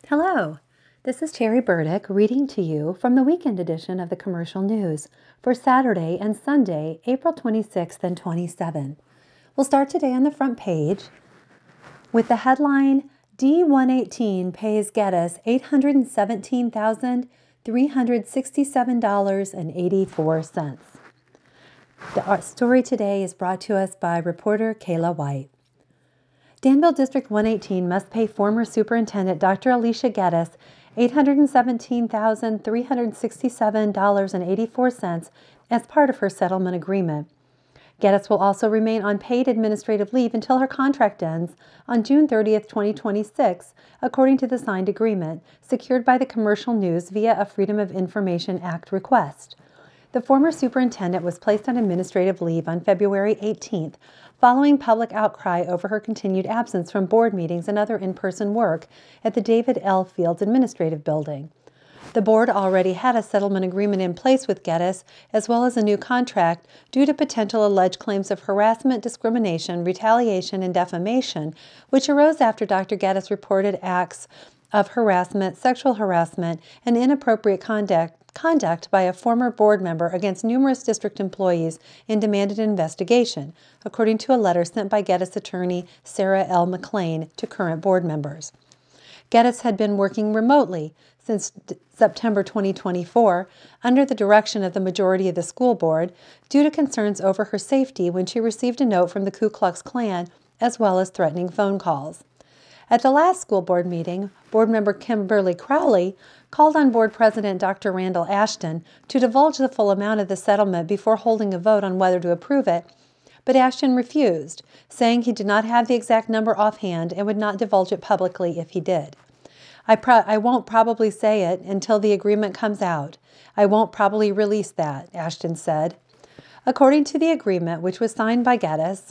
Hello, this is Terry Burdick reading to you from the weekend edition of the Commercial News for Saturday and Sunday, April 26th and 27th. We'll start today on the front page with the headline, D118 pays Geddes $817,367.84. The story today is brought to us by reporter Kayla White. Danville District 118 must pay former Superintendent Dr. Alicia Geddes $817,367.84 as part of her settlement agreement. Geddes will also remain on paid administrative leave until her contract ends on June 30th, 2026, according to the signed agreement, secured by the Commercial News via a Freedom of Information Act request. The former superintendent was placed on administrative leave on February 18th, following public outcry over her continued absence from board meetings and other in-person work at the David L. Fields Administrative Building. The board already had a settlement agreement in place with Geddes, as well as a new contract, due to potential alleged claims of harassment, discrimination, retaliation, and defamation, which arose after Dr. Geddes reported acts of harassment, sexual harassment, and inappropriate conduct by a former board member against numerous district employees and demanded an investigation, according to a letter sent by Geddes attorney Sarah L. McLean to current board members. Geddes had been working remotely since September 2024 under the direction of the majority of the school board due to concerns over her safety when she received a note from the Ku Klux Klan as well as threatening phone calls. At the last school board meeting, board member Kimberly Crowley called on board president Dr. Randall Ashton to divulge the full amount of the settlement before holding a vote on whether to approve it, but Ashton refused, saying he did not have the exact number offhand and would not divulge it publicly if he did. I won't probably say it until the agreement comes out. I won't probably release that, Ashton said. According to the agreement, which was signed by Geddes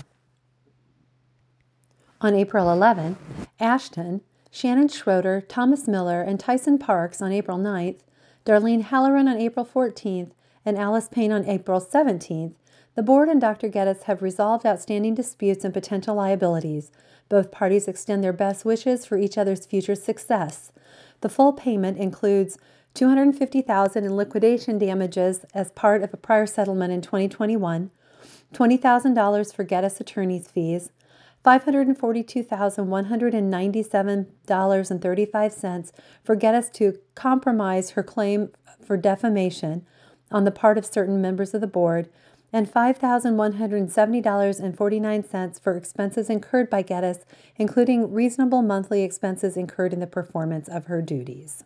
on April 11, Ashton, Shannon Schroeder, Thomas Miller, and Tyson Parks on April 9th, Darlene Halloran on April 14th, and Alice Payne on April 17th, the board and Dr. Geddes have resolved outstanding disputes and potential liabilities. Both parties extend their best wishes for each other's future success. The full payment includes $250,000 in liquidation damages as part of a prior settlement in 2021, $20,000 for Geddes attorney's fees, $542,197.35 for Geddes to compromise her claim for defamation on the part of certain members of the board, and $5,170.49 for expenses incurred by Geddes, including reasonable monthly expenses incurred in the performance of her duties.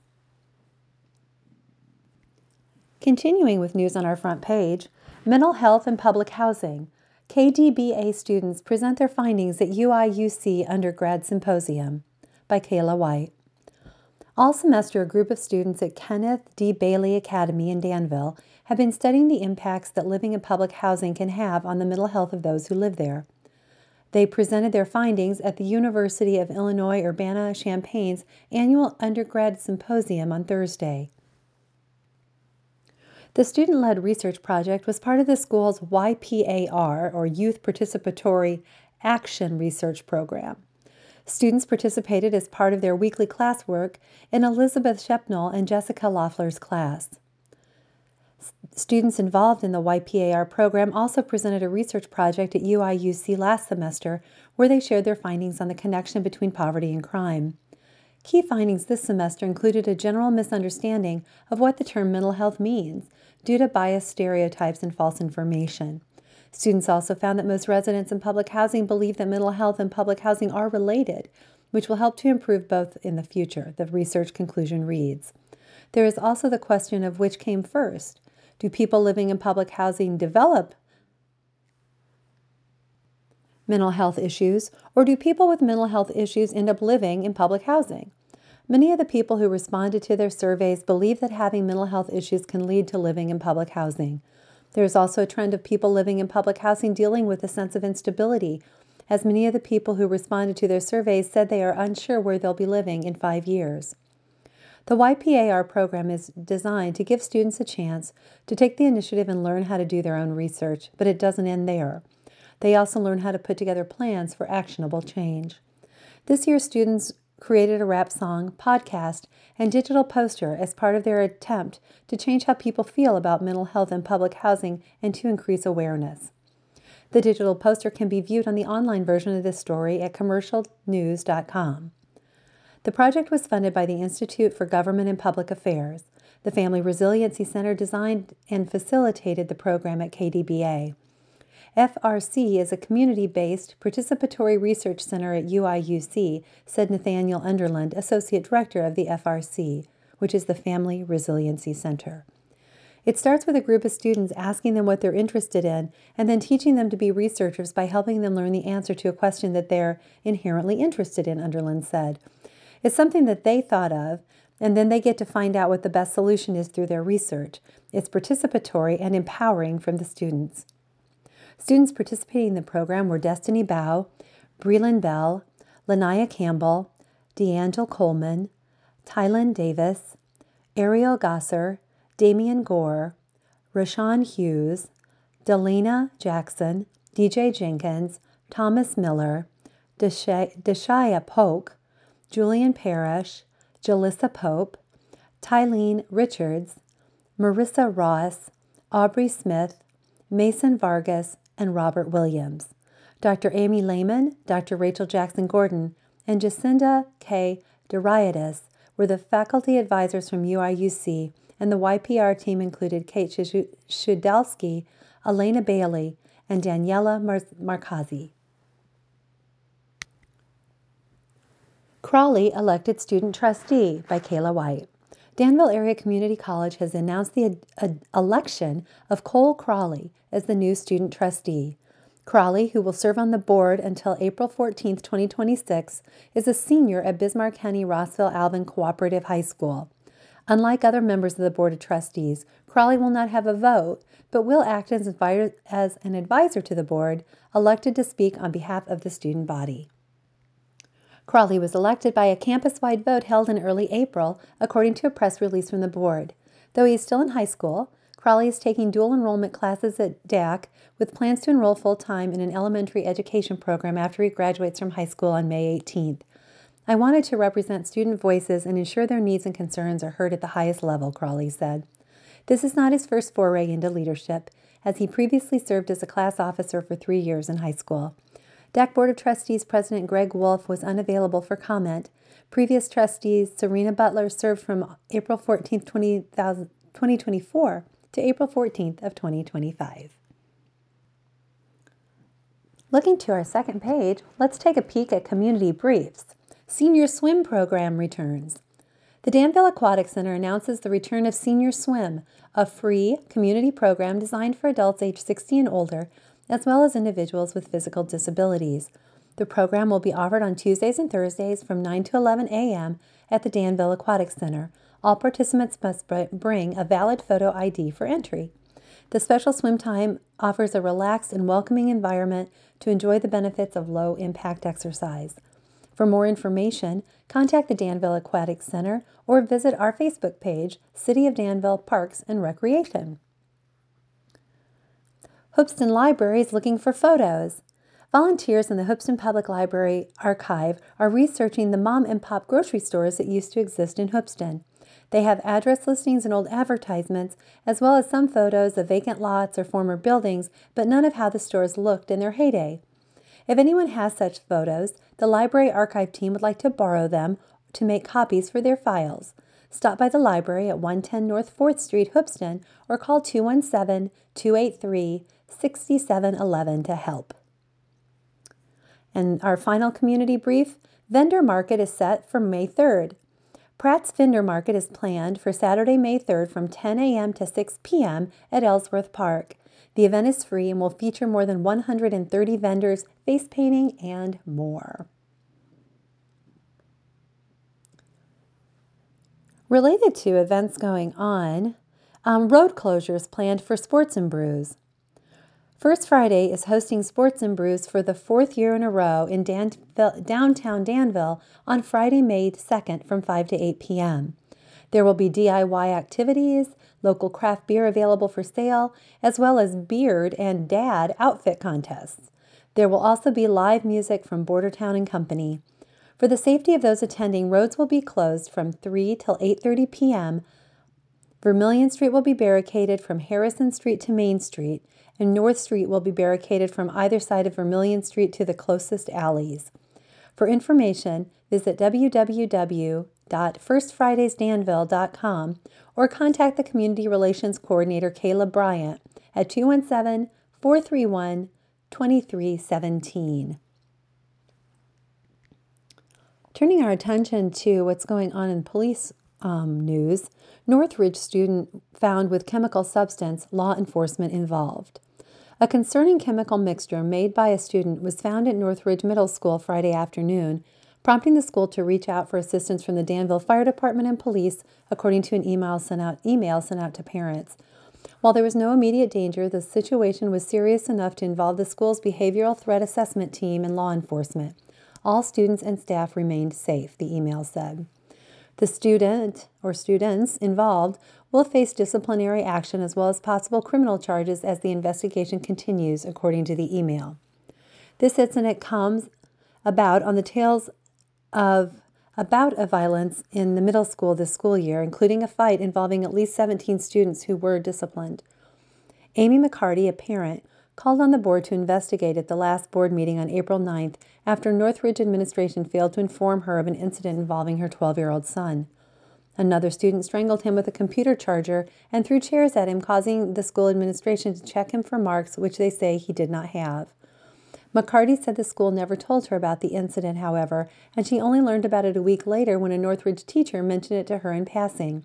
Continuing with news on our front page, mental health and public housing. KDBA students present their findings at UIUC Undergrad Symposium by Kayla White. All semester, a group of students at Kenneth D. Bailey Academy in Danville have been studying the impacts that living in public housing can have on the mental health of those who live there. They presented their findings at the University of Illinois Urbana-Champaign's annual undergrad symposium on Thursday. The student-led research project was part of the school's YPAR, or Youth Participatory Action Research Program. Students participated as part of their weekly classwork in Elizabeth Shepnell and Jessica Loeffler's class. Students involved in the YPAR program also presented a research project at UIUC last semester where they shared their findings on the connection between poverty and crime. Key findings this semester included a general misunderstanding of what the term mental health means due to biased stereotypes and false information. Students also found that most residents in public housing believe that mental health and public housing are related, which will help to improve both in the future, the research conclusion reads. There is also the question of which came first. Do people living in public housing develop mental health issues, or do people with mental health issues end up living in public housing? Many of the people who responded to their surveys believe that having mental health issues can lead to living in public housing. There is also a trend of people living in public housing dealing with a sense of instability, as many of the people who responded to their surveys said they are unsure where they'll be living in 5 years. The YPAR program is designed to give students a chance to take the initiative and learn how to do their own research, but it doesn't end there. They also learn how to put together plans for actionable change. This year, students created a rap song, podcast, and digital poster as part of their attempt to change how people feel about mental health and public housing and to increase awareness. The digital poster can be viewed on the online version of this story at commercialnews.com. The project was funded by the Institute for Government and Public Affairs. The Family Resiliency Center designed and facilitated the program at KDBA. FRC is a community-based participatory research center at UIUC, said Nathaniel Underland, Associate Director of the FRC, which is the Family Resiliency Center. It starts with a group of students asking them what they're interested in and then teaching them to be researchers by helping them learn the answer to a question that they're inherently interested in, Underland said. It's something that they thought of, and then they get to find out what the best solution is through their research. It's participatory and empowering from the students. Students participating in the program were Destiny Bow, Breland Bell, Lanaya Campbell, DeAngel Coleman, Tylen Davis, Ariel Gosser, Damian Gore, Rashawn Hughes, Delena Jackson, DJ Jenkins, Thomas Miller, Deshaya Polk, Julian Parrish, Jalissa Pope, Tylene Richards, Marissa Ross, Aubrey Smith, Mason Vargas, and Robert Williams. Dr. Amy Lehman, Dr. Rachel Jackson Gordon, and Jacinda K. Dariadis were the faculty advisors from UIUC, and the YPR team included Kate Shudalski, Elena Bailey, and Daniela Markazi. Crawley elected student trustee by Kayla White. Danville Area Community College has announced the election of Cole Crawley as the new student trustee. Crawley, who will serve on the board until April 14, 2026, is a senior at Bismarck County Rossville Alvin Cooperative High School. Unlike other members of the Board of Trustees, Crawley will not have a vote, but will act as an advisor to the board, elected to speak on behalf of the student body. Crawley was elected by a campus-wide vote held in early April, according to a press release from the board. Though he is still in high school, Crawley is taking dual enrollment classes at DAC with plans to enroll full-time in an elementary education program after he graduates from high school on May 18th. I wanted to represent student voices and ensure their needs and concerns are heard at the highest level, Crawley said. This is not his first foray into leadership, as he previously served as a class officer for 3 years in high school. DAC Board of Trustees President Greg Wolf was unavailable for comment. Previous trustees Serena Butler served from April 14, 2024 to April 14th of 2025. Looking to our second page, let's take a peek at community briefs. Senior Swim Program returns. The Danville Aquatic Center announces the return of Senior Swim, a free community program designed for adults age 60 and older, as well as individuals with physical disabilities. The program will be offered on Tuesdays and Thursdays from 9 to 11 a.m. at the Danville Aquatic Center. All participants must bring a valid photo ID for entry. The special swim time offers a relaxed and welcoming environment to enjoy the benefits of low-impact exercise. For more information, contact the Danville Aquatic Center or visit our Facebook page, City of Danville Parks and Recreation. Hoopeston Library is looking for photos. Volunteers in the Hoopeston Public Library Archive are researching the mom and pop grocery stores that used to exist in Hoopeston. They have address listings and old advertisements, as well as some photos of vacant lots or former buildings, but none of how the stores looked in their heyday. If anyone has such photos, the library archive team would like to borrow them to make copies for their files. Stop by the library at 110 North 4th Street, Hoopeston, or call 217-283-6711 to help. And our final community brief, Vendor Market is set for May 3rd. Pratt's Vendor Market is planned for Saturday, May 3rd from 10 a.m. to 6 p.m. at Ellsworth Park. The event is free and will feature more than 130 vendors, face painting, and more. Related to events going on, road closures planned for Sports and Brews. First Friday is hosting Sports and Brews for the 4th year in a row in downtown Danville on Friday, May 2nd from 5 to 8 p.m. There will be DIY activities, local craft beer available for sale, as well as beard and dad outfit contests. There will also be live music from Bordertown and Company. For the safety of those attending, roads will be closed from 3 till 8:30 p.m. Vermilion Street will be barricaded from Harrison Street to Main Street, and North Street will be barricaded from either side of Vermilion Street to the closest alleys. For information, visit www.firstfridaysdanville.com or contact the Community Relations Coordinator, Kayla Bryant, at 217-431-2317. Turning our attention to what's going on in police news, Northridge student found with chemical substance, law enforcement involved. A concerning chemical mixture made by a student was found at Northridge Middle School Friday afternoon, prompting the school to reach out for assistance from the Danville Fire Department and police, according to an email sent out to parents. While there was no immediate danger, the situation was serious enough to involve the school's behavioral threat assessment team and law enforcement. All students and staff remained safe, the email said. The student or students involved will face disciplinary action as well as possible criminal charges as the investigation continues, according to the email. This incident comes about on the tails of a bout of violence in the middle school this school year, including a fight involving at least 17 students who were disciplined. Amy McCarty, a parent, called on the board to investigate at the last board meeting on April 9th after Northridge administration failed to inform her of an incident involving her 12-year-old son. Another student strangled him with a computer charger and threw chairs at him, causing the school administration to check him for marks which they say he did not have. McCarty said the school never told her about the incident, however, and she only learned about it a week later when a Northridge teacher mentioned it to her in passing.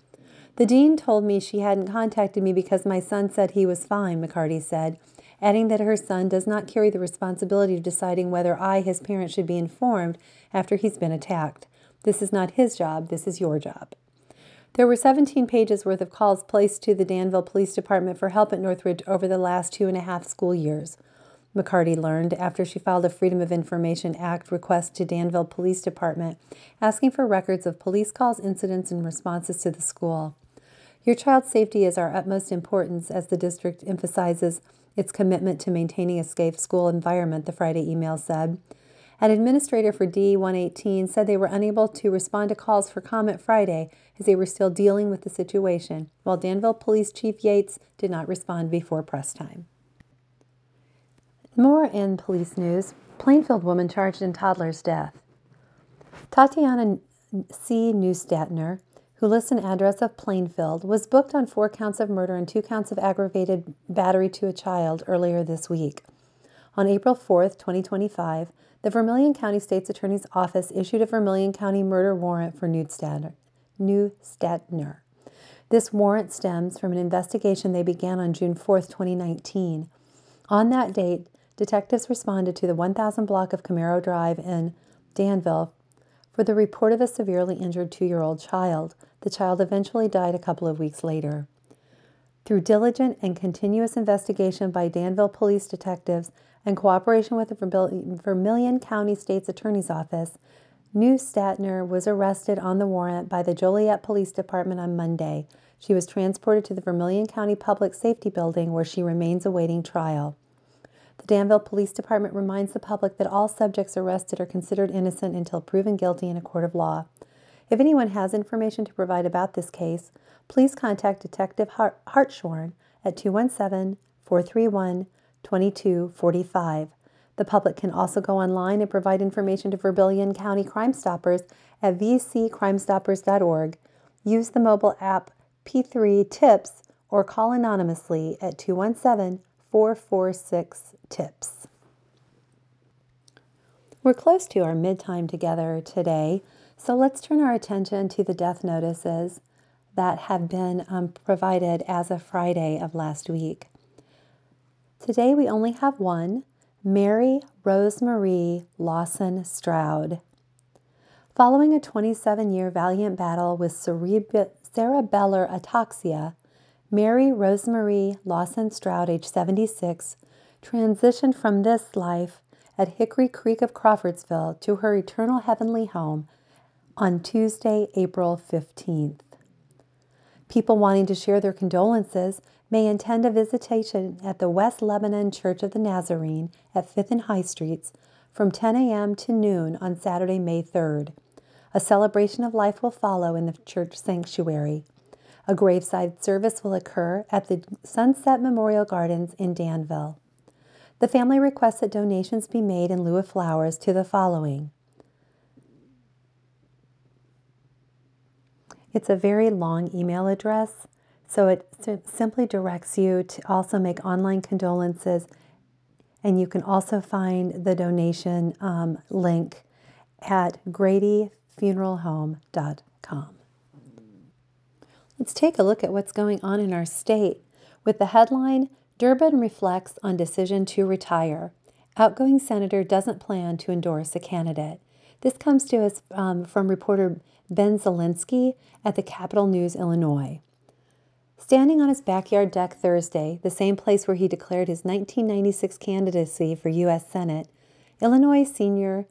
The dean told me she hadn't contacted me because my son said he was fine, McCarty said, adding that her son does not carry the responsibility of deciding whether I, his parent, should be informed after he's been attacked. This is not his job, this is your job. There were 17 pages worth of calls placed to the Danville Police Department for help at Northridge over the last 2.5 school years. McCarty learned after she filed a Freedom of Information Act request to Danville Police Department asking for records of police calls, incidents, and responses to the school. Your child's safety is our utmost importance as the district emphasizes its commitment to maintaining a safe school environment, the Friday email said. An administrator for D118 said they were unable to respond to calls for comment Friday as they were still dealing with the situation, while Danville Police Chief Yates did not respond before press time. More in police news, Plainfield woman charged in toddler's death. Tatiana C. Neustatner, who lists an address of Plainfield, was booked on 4 counts of murder and 2 counts of aggravated battery to a child earlier this week. On April 4, 2025, the Vermilion County State's Attorney's Office issued a Vermilion County murder warrant for Neustatner. This warrant stems from an investigation they began on June 4, 2019. On that date, detectives responded to the 1000 block of Camaro Drive in Danville for the report of a severely injured 2-year-old child. The child eventually died a couple of weeks later. Through diligent and continuous investigation by Danville police detectives and cooperation with the Vermilion County State's Attorney's Office, Neustatner was arrested on the warrant by the Joliet Police Department on Monday. She was transported to the Vermilion County Public Safety Building where she remains awaiting trial. The Danville Police Department reminds the public that all subjects arrested are considered innocent until proven guilty in a court of law. If anyone has information to provide about this case, please contact Detective Hartshorn at 217-431-2245. The public can also go online and provide information to Vermilion County Crime Stoppers at vccrimestoppers.org. Use the mobile app P3 Tips or call anonymously at 217-446-TIPS. We're close to our mid-time together today, so let's turn our attention to the death notices that have been provided as of Friday of last week. Today we only have one, Mary Rosemarie Lawson Stroud. Following a 27-year valiant battle with cerebellar ataxia, Mary Rosemarie Lawson Stroud, age 76, transitioned from this life at Hickory Creek of Crawfordsville to her eternal heavenly home on Tuesday, April 15th. People wanting to share their condolences may attend a visitation at the West Lebanon Church of the Nazarene at 5th and High Streets from 10 a.m. to noon on Saturday, May 3rd. A celebration of life will follow in the church sanctuary. A graveside service will occur at the Sunset Memorial Gardens in Danville. The family requests that donations be made in lieu of flowers to the following. It's a very long email address, so it simply directs you to also make online condolences, and you can also find the donation link at gradyfuneralhome.com. Let's take a look at what's going on in our state with the headline, Durbin reflects on decision to retire. Outgoing senator doesn't plan to endorse a candidate. This comes to us from reporter Ben Zielinski at the Capital News, Illinois. Standing on his backyard deck Thursday, the same place where he declared his 1996 candidacy for U.S. Senate, Illinois senior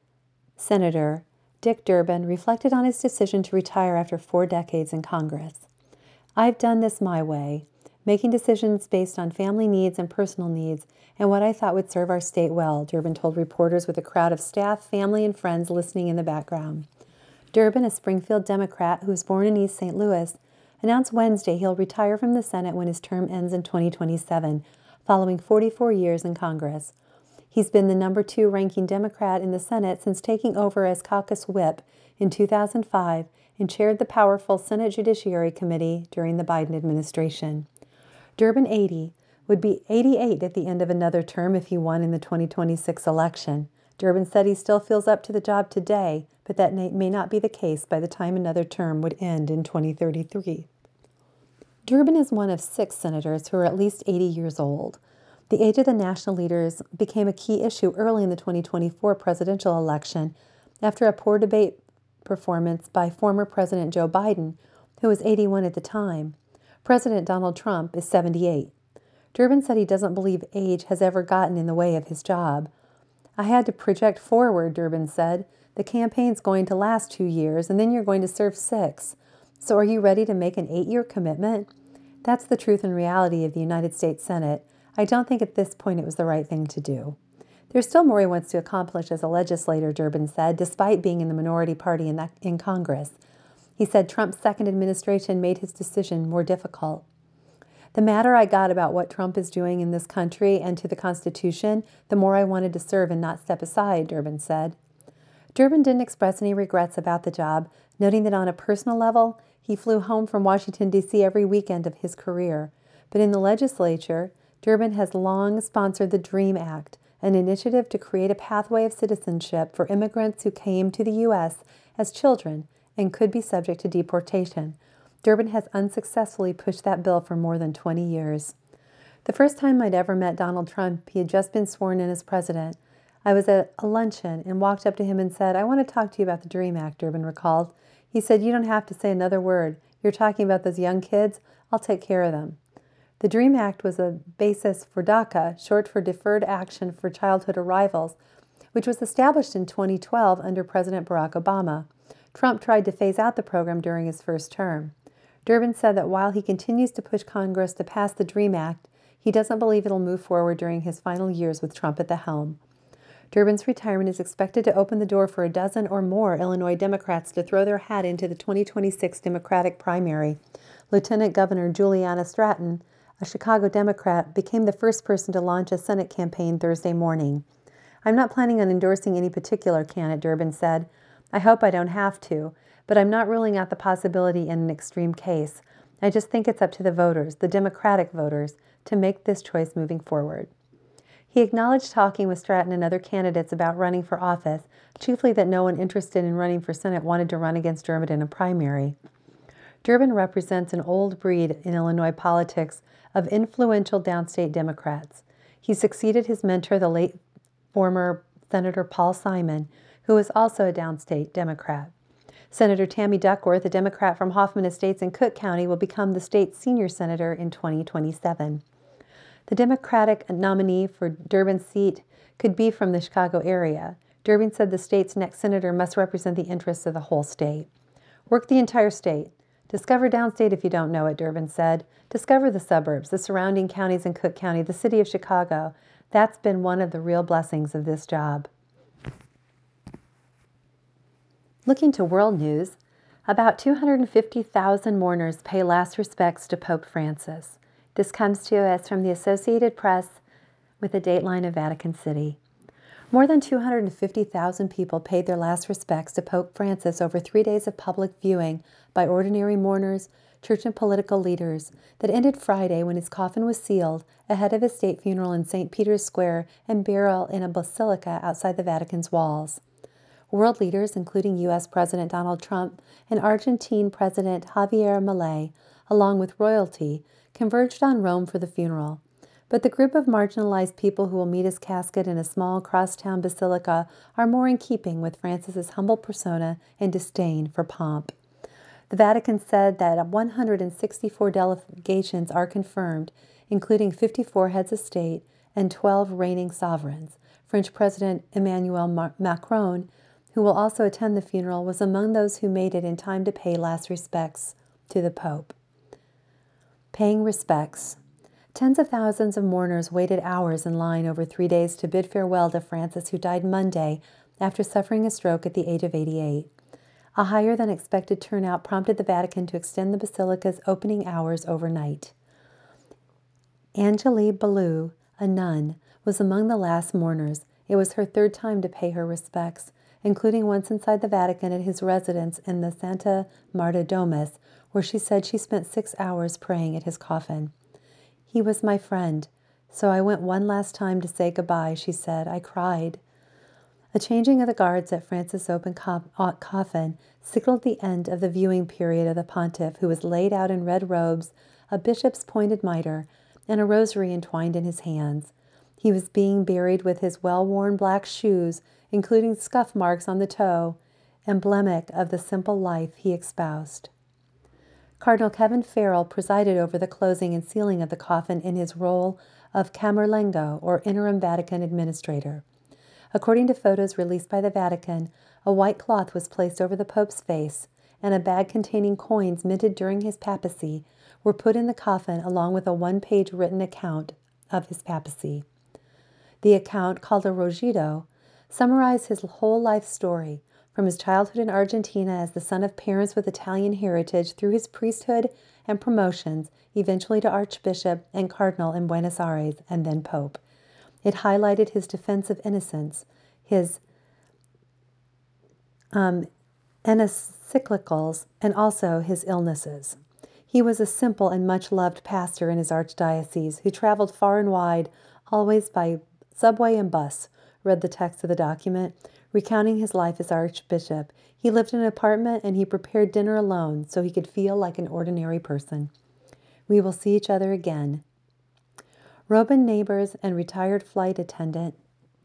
Senator Dick Durbin reflected on his decision to retire after 4 decades in Congress. I've done this my way, making decisions based on family needs and personal needs and what I thought would serve our state well, Durbin told reporters with a crowd of staff, family, and friends listening in the background. Durbin, a Springfield Democrat who was born in East St. Louis, announced Wednesday he'll retire from the Senate when his term ends in 2027, following 44 years in Congress. He's been the number 2 ranking Democrat in the Senate since taking over as caucus whip in 2005 and chaired the powerful Senate Judiciary Committee during the Biden administration. Durbin, 80, would be 88 at the end of another term if he won in the 2026 election. Durbin said he still feels up to the job today, but that may not be the case by the time another term would end in 2033. Durbin is one of 6 senators who are at least 80 years old. The age of the national leaders became a key issue early in the 2024 presidential election after a poor debate performance by former President Joe Biden, who was 81 at the time. President Donald Trump is 78. Durbin said he doesn't believe age has ever gotten in the way of his job. I had to project forward, Durbin said. The campaign's going to last 2 years, and then you're going to serve 6. So are you ready to make an 8-year commitment? That's the truth and reality of the United States Senate. I don't think at this point it was the right thing to do. There's still more he wants to accomplish as a legislator, Durbin said, despite being in the minority party in Congress. He said Trump's second administration made his decision more difficult. The madder I got about what Trump is doing in this country and to the Constitution, the more I wanted to serve and not step aside, Durbin said. Durbin didn't express any regrets about the job, noting that on a personal level, he flew home from Washington, D.C. every weekend of his career. But in the legislature, Durbin has long sponsored the DREAM Act, an initiative to create a pathway of citizenship for immigrants who came to the U.S. as children and could be subject to deportation. Durbin has unsuccessfully pushed that bill for more than 20 years. The first time I'd ever met Donald Trump, he had just been sworn in as president. I was at a luncheon and walked up to him and said, "I want to talk to you about the DREAM Act," Durbin recalled. He said, "You don't have to say another word. You're talking about those young kids. I'll take care of them." The DREAM Act was a basis for DACA, short for Deferred Action for Childhood Arrivals, which was established in 2012 under President Barack Obama. Trump tried to phase out the program during his first term. Durbin said that while he continues to push Congress to pass the DREAM Act, he doesn't believe it'll move forward during his final years with Trump at the helm. Durbin's retirement is expected to open the door for a dozen or more Illinois Democrats to throw their hat into the 2026 Democratic primary. Lieutenant Governor Juliana Stratton, a Chicago Democrat, became the first person to launch a Senate campaign Thursday morning. "I'm not planning on endorsing any particular candidate," Durbin said. "I hope I don't have to, but I'm not ruling out the possibility in an extreme case. I just think it's up to the voters, the Democratic voters, to make this choice moving forward." He acknowledged talking with Stratton and other candidates about running for office, chiefly that no one interested in running for Senate wanted to run against Durbin in a primary. Durbin represents an old breed in Illinois politics of influential downstate Democrats. He succeeded his mentor, the late former Senator Paul Simon, who was also a downstate Democrat. Senator Tammy Duckworth, a Democrat from Hoffman Estates in Cook County, will become the state's senior senator in 2027. The Democratic nominee for Durbin's seat could be from the Chicago area. Durbin said the state's next senator must represent the interests of the whole state. "Work the entire state. Discover downstate if you don't know it," Durbin said. "Discover the suburbs, the surrounding counties in Cook County, the city of Chicago. That's been one of the real blessings of this job." Looking to world news, about 250,000 mourners pay last respects to Pope Francis. This comes to us from the Associated Press with a dateline of Vatican City. More than 250,000 people paid their last respects to Pope Francis over 3 days of public viewing by ordinary mourners, church and political leaders that ended Friday when his coffin was sealed ahead of his state funeral in St. Peter's Square and burial in a basilica outside the Vatican's walls. World leaders, including U.S. President Donald Trump and Argentine President Javier Milei, along with royalty, converged on Rome for the funeral. But the group of marginalized people who will meet his casket in a small crosstown basilica are more in keeping with Francis's humble persona and disdain for pomp. The Vatican said that 164 delegations are confirmed, including 54 heads of state and 12 reigning sovereigns. French President Emmanuel Macron, who will also attend the funeral, was among those who made it in time to pay last respects to the Pope. Paying respects. Tens of thousands of mourners waited hours in line over 3 days to bid farewell to Francis, who died Monday after suffering a stroke at the age of 88. A higher-than-expected turnout prompted the Vatican to extend the basilica's opening hours overnight. Angélie Ballou, a nun, was among the last mourners. It was her third time to pay her respects, including once inside the Vatican at his residence in the Santa Marta Domus, where she said she spent 6 hours praying at his coffin. "He was my friend, so I went one last time to say goodbye," she said. "I cried." A changing of the guards at Francis' open coffin signaled the end of the viewing period of the pontiff, who was laid out in red robes, a bishop's pointed mitre, and a rosary entwined in his hands. He was being buried with his well-worn black shoes, including scuff marks on the toe, emblematic of the simple life he espoused. Cardinal Kevin Farrell presided over the closing and sealing of the coffin in his role of Camerlengo, or interim Vatican administrator. According to photos released by the Vatican, a white cloth was placed over the Pope's face, and a bag containing coins minted during his papacy were put in the coffin along with a one-page written account of his papacy. The account, called a Rogito, summarized his whole life story, from his childhood in Argentina as the son of parents with Italian heritage through his priesthood and promotions, eventually to Archbishop and Cardinal in Buenos Aires and then Pope. It highlighted his defense of innocence, his encyclicals, and also his illnesses. He was a simple and much-loved pastor in his archdiocese who traveled far and wide, always by subway and bus, read the text of the document, recounting his life as archbishop. He lived in an apartment and he prepared dinner alone so he could feel like an ordinary person. We will see each other again. Robin neighbors and retired flight attendants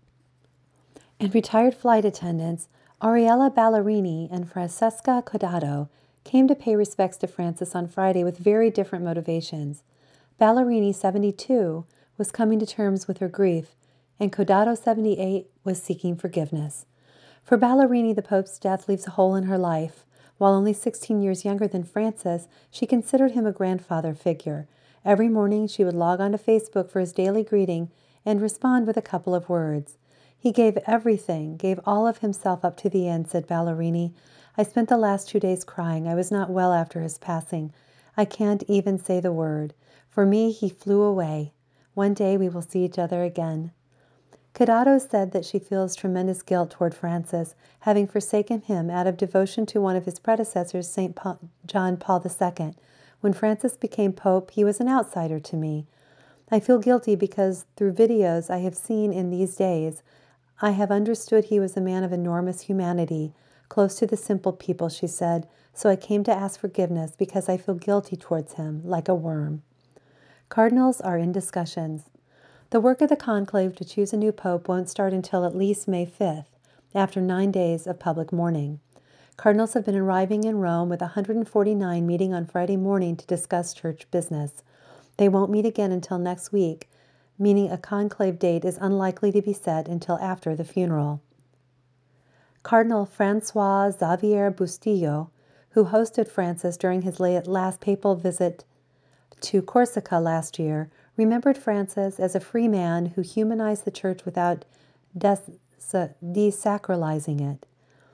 Ariella Ballerini and Francesca Codato came to pay respects to Francis on Friday with very different motivations. Ballerini, 72, was coming to terms with her grief, and Codato, 78, was seeking forgiveness. For Ballerini, the Pope's death leaves a hole in her life. While only 16 years younger than Francis, she considered him a grandfather figure. Every morning she would log on to Facebook for his daily greeting and respond with a couple of words. "He gave everything, gave all of himself up to the end," said Ballerini. "I spent the last 2 days crying. I was not well after his passing. I can't even say the word. For me, he flew away. One day we will see each other again." Codato said that she feels tremendous guilt toward Francis, having forsaken him out of devotion to one of his predecessors, St. John Paul II. When Francis became Pope, he was an outsider to me. I feel guilty because through videos I have seen in these days, I have understood he was a man of enormous humanity, close to the simple people, she said, so I came to ask forgiveness because I feel guilty towards him, like a worm. Cardinals are in discussions. The work of the conclave to choose a new pope won't start until at least May 5th, after 9 days of public mourning. Cardinals have been arriving in Rome, with 149 meeting on Friday morning to discuss church business. They won't meet again until next week, meaning a conclave date is unlikely to be set until after the funeral. Cardinal Francois Xavier Bustillo, who hosted Francis during his last papal visit to Corsica last year, remembered Francis as a free man who humanized the church without desacralizing it.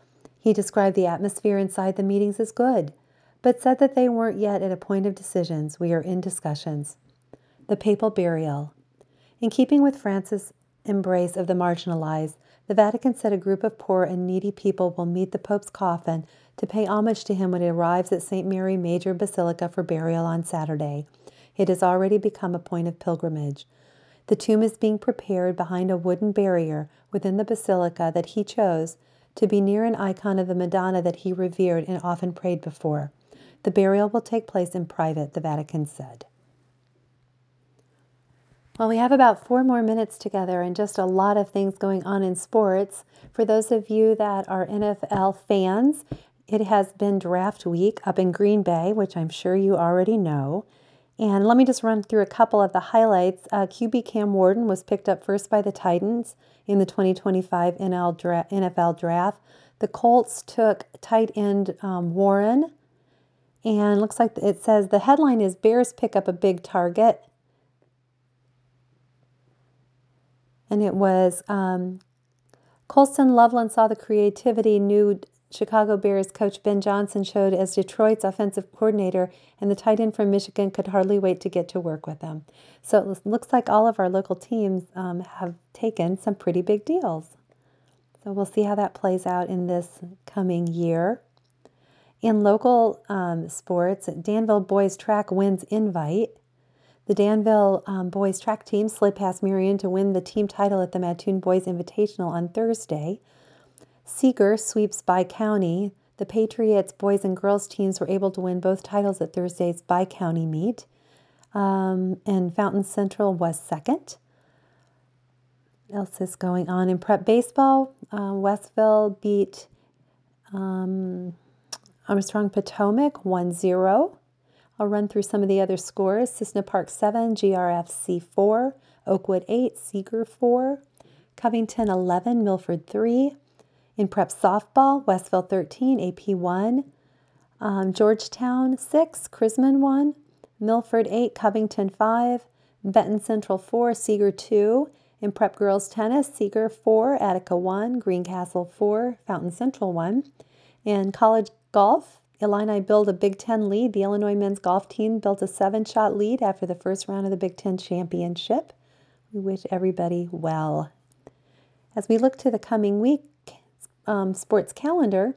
He described the atmosphere inside the meetings as good, but said that they weren't yet at a point of decisions. We are in discussions. The papal burial. In keeping with Francis' embrace of the marginalized, the Vatican said a group of poor and needy people will meet the Pope's coffin to pay homage to him when it arrives at St. Mary Major Basilica for burial on Saturday. It has already become a point of pilgrimage. The tomb is being prepared behind a wooden barrier within the basilica that he chose to be near an icon of the Madonna that he revered and often prayed before. The burial will take place in private, the Vatican said. Well, we have about 4 more minutes together and just a lot of things going on in sports. For those of you that are NFL fans, it has been draft week up in Green Bay, which I'm sure you already know. And let me just run through a couple of the highlights. QB Cam Warden was picked up first by the Titans in the 2025 NFL draft. The Colts took tight end Warren. And looks like it says the headline is Bears pick up a big target. And it was Colston Loveland saw the creativity new Chicago Bears coach Ben Johnson showed as Detroit's offensive coordinator, and the tight end from Michigan could hardly wait to get to work with him. So it looks like all of our local teams have taken some pretty big deals. So we'll see how that plays out in this coming year. In local sports, Danville Boys Track wins invite. The Danville boys track team slid past Marion to win the team title at the Mattoon Boys Invitational on Thursday. Seeger sweeps Bi-County. The Patriots boys and girls teams were able to win both titles at Thursday's Bi-County meet. And Fountain Central was second. What else is going on in prep baseball? Westville beat Armstrong Potomac 1-0. I'll run through some of the other scores. Cissna Park 7, GRFC 4, Oakwood 8, Seeger 4, Covington 11, Milford 3. In prep softball, Westville 13, AP 1, Georgetown 6, Chrisman 1, Milford 8, Covington 5, Benton Central 4, Seeger 2. In prep girls tennis, Seeger 4, Attica 1, Greencastle 4, Fountain Central 1. In college golf, Illini build a Big Ten lead. The Illinois men's golf team built a 7-shot lead after the first round of the Big Ten championship. We wish everybody well. As we look to the coming week, sports calendar,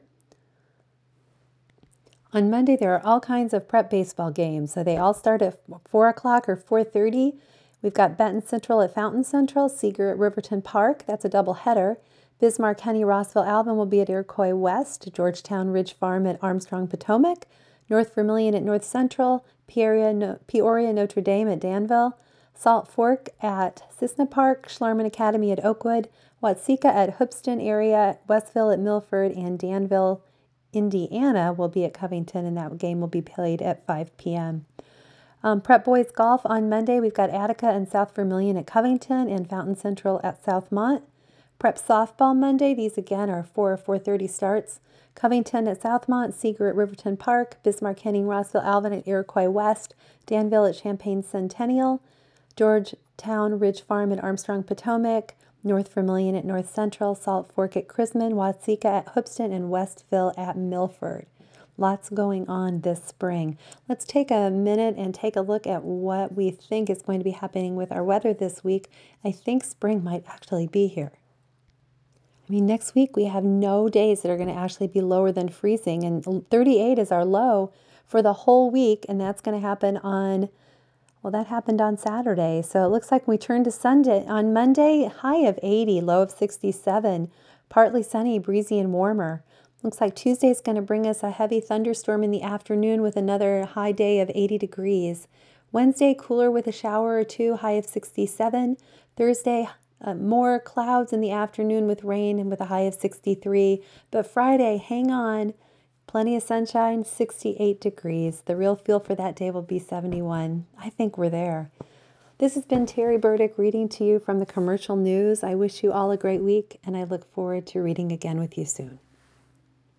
on Monday there are all kinds of prep baseball games. So they all start at 4 o'clock or 4:30. We've got Benton Central at Fountain Central, Seeger at Riverton Park. That's a doubleheader. Bismarck County Rossville Alvin will be at Iroquois West, Georgetown Ridge Farm at Armstrong Potomac, North Vermilion at North Central, Peoria Notre Dame at Danville, Salt Fork at Cissna Park, Schlarman Academy at Oakwood, Watseka at Hoopeston area, Westville at Milford, and Danville, Indiana will be at Covington, and that game will be played at 5 p.m. Prep Boys Golf on Monday, we've got Attica and South Vermilion at Covington and Fountain Central at Southmont. Prep softball Monday, these again are 4 or 4:30 starts. Covington at Southmont, Seeger at Riverton Park, Bismarck Henning Rossville Alvin at Iroquois West, Danville at Champaign Centennial, Georgetown Ridge Farm at Armstrong Potomac, North Vermilion at North Central, Salt Fork at Chrisman, Watseka at Hoopeston, and Westville at Milford. Lots going on this spring. Let's take a minute and take a look at what we think is going to be happening with our weather this week. I think spring might actually be here. I mean, next week we have no days that are going to actually be lower than freezing, and 38 is our low for the whole week, and that's going to happen on, well, that happened on Saturday. So it looks like we turn to Sunday. On Monday, high of 80, low of 67, partly sunny, breezy, and warmer. Looks like Tuesday is going to bring us a heavy thunderstorm in the afternoon with another high day of 80 degrees. Wednesday, cooler with a shower or two, high of 67. Thursday, more clouds in the afternoon with rain and with a high of 63. But Friday, hang on, plenty of sunshine, 68 degrees. The real feel for that day will be 71. I think we're there. This has been Terry Burdick reading to you from the Commercial News. I wish you all a great week, and I look forward to reading again with you soon.